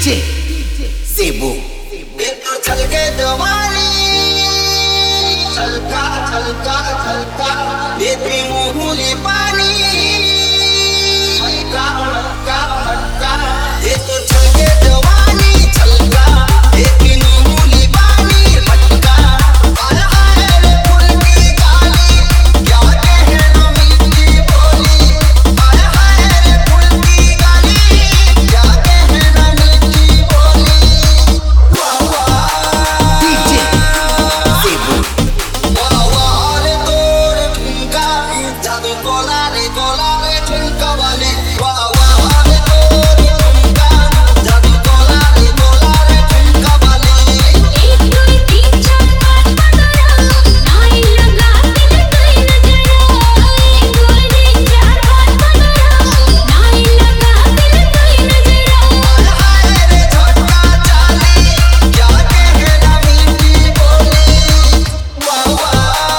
Cebu. itu चलके दवाली छलका छलका छलका देती मुहुली पानी छलका छलका छलका itu चलके दवाली छलका देती मुहुली पानी छलका आया आए रे फूल की गाली क्या कहे ना मीठी बोली आया आए रे फूल की गाली क्या कहे ना मीठी बोली Cebu. वावारे तोरे ठुमका जादू कोलारे कोलारे ठुमका वाले वावारे तोरे ठुमका जादू कोलारे कोलारे ठुमका वाले एक दो तीन चार पाँच पंद्रह नाई लगा दिल गई नजरा एक दो तीन चार पाँच पंद्रह नाई लगा दिल गई नजरा आया आए रे झटका चाली क्या कहे ना मीठी बोली वावा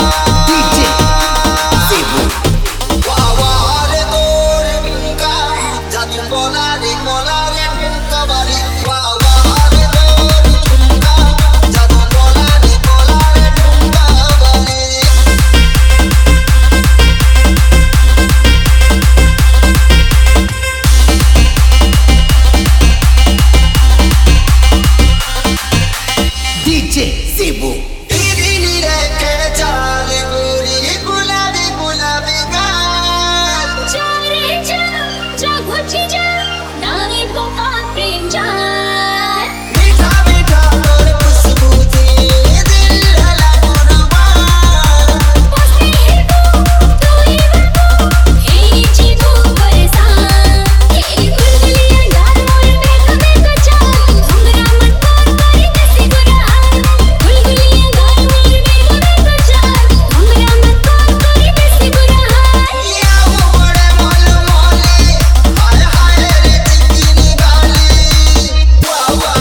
Cebu. वावारे तोरे ठुमका जादू कोलारे कोलारे ठुमका वाले वावारे तोरे ठुमका जादू कोलारे कोलारे ठुमका वाले Cebu. तेरी निरखे चाल गोरी गुलाबी गुलाबी गाल चारे जा घुची जा नाई को प्रेम जान मीठा मीठा तोर खुशबू थी दिल हला कुर्बान बसे है तू ही बको हे जीवो परेशान ये गुलगुलियां गाल मोर पे कचा घुंघरा मत करे कैसे गुरान गुलगुलियां गाल मोर पे कचा घुंघरा मत करे कैसे गुरान या वो बड़े मोल मोले हाय हाय रे चिकनी गाली वावा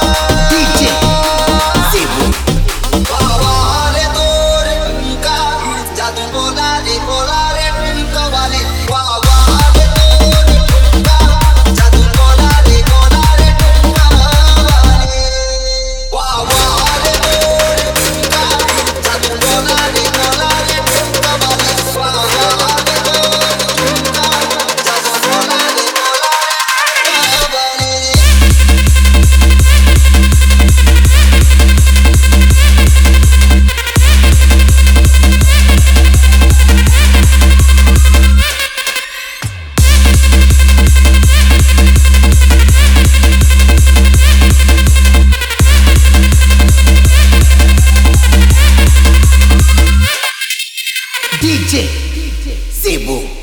Cebu. वावा रे तोर ठुमका जादू कोलारे कोलारे ठुमका वाले वावा रे तोर ठुमका जादू कोलारे कोलारे ठुमका वाले वावा रे तोर ठुमका जादू कोलारे कोलारे ठुमका वाले वावा रे तोर ठुमका जादू कोलारे कोलारे ठुमका वाले Cebu.